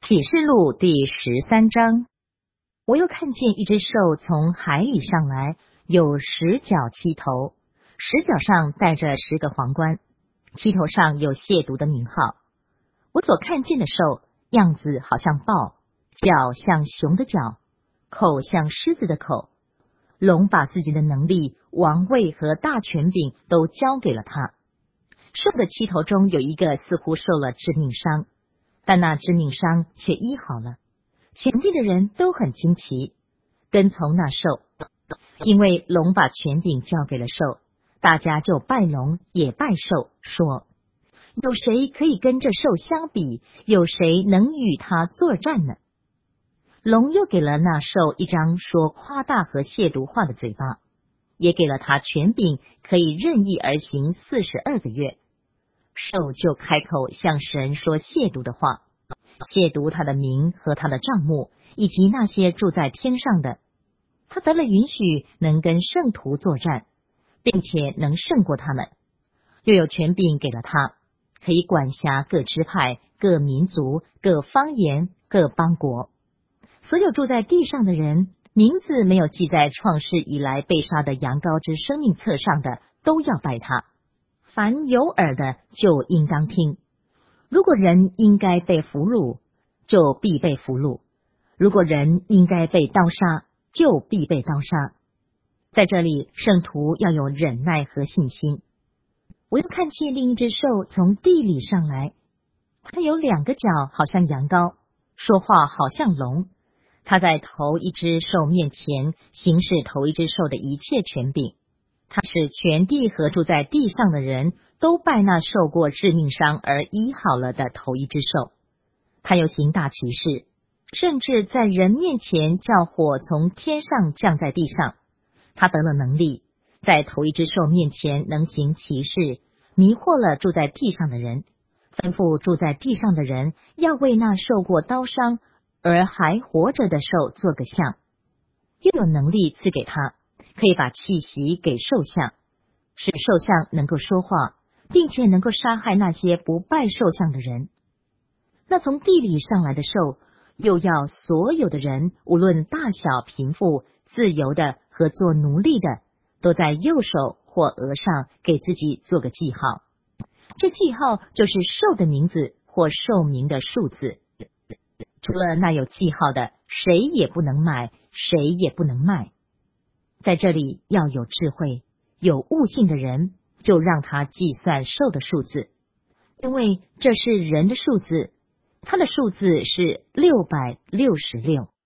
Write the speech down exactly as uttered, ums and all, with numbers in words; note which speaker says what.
Speaker 1: 启示录第十三章，我又看见一只兽从海里上来，有十角七头，十角上带着十个皇冠，七头上有亵渎的名号。我所看见的兽样子好像豹，脚像熊的脚，口像狮子的口。龙把自己的能力、王位和大权柄都交给了他。兽的七头中有一个似乎受了致命伤，但那致命伤却医好了。全地的人都很惊奇，跟从那兽，因为龙把权柄交给了兽，大家就拜龙也拜兽，说：有谁可以跟这兽相比？有谁能与他作战呢？龙又给了那兽一张说夸大和亵渎话的嘴巴，也给了他权柄，可以任意而行四十二个月。兽就开口向神说亵渎的话，亵渎他的名和他的帐幕，以及那些住在天上的。他得了允许，能跟圣徒作战，并且能胜过他们。又有权柄给了他，可以管辖各支派、各民族、各方言、各邦国。所有住在地上的人，名字没有记在创世以来被杀的羊羔之生命册上的，都要拜他。凡有耳的就应当听。如果人应该被俘虏，就必被俘虏；如果人应该被刀杀，就必被刀杀。在这里，圣徒要有忍耐和信心。我又看见另一只兽从地里上来，它有两个角，好像羊羔，说话好像龙。它在头一只兽面前行使头一只兽的一切权柄。它使全地和住在地上的人都拜那受过致命伤而医好了的头一只兽。他又行大奇事，甚至在人面前叫火从天上降在地上。他得了能力，在头一只兽面前能行奇事，迷惑了住在地上的人，吩咐住在地上的人要为那受过刀伤而还活着的兽做个像。又有能力赐给他，可以把气息给兽像，使兽像能够说话，并且能够杀害那些不拜兽像的人。那从地里上来的兽，又要所有的人，无论大小贫富、自由的和做奴隶的，都在右手或额上给自己做个记号。这记号就是兽的名字或兽名的数字。除了那有记号的，谁也不能买，谁也不能卖。在这里要有智慧，有悟性的人，就让他计算兽的数字，因为这是人的数字，他的数字是六百六十六。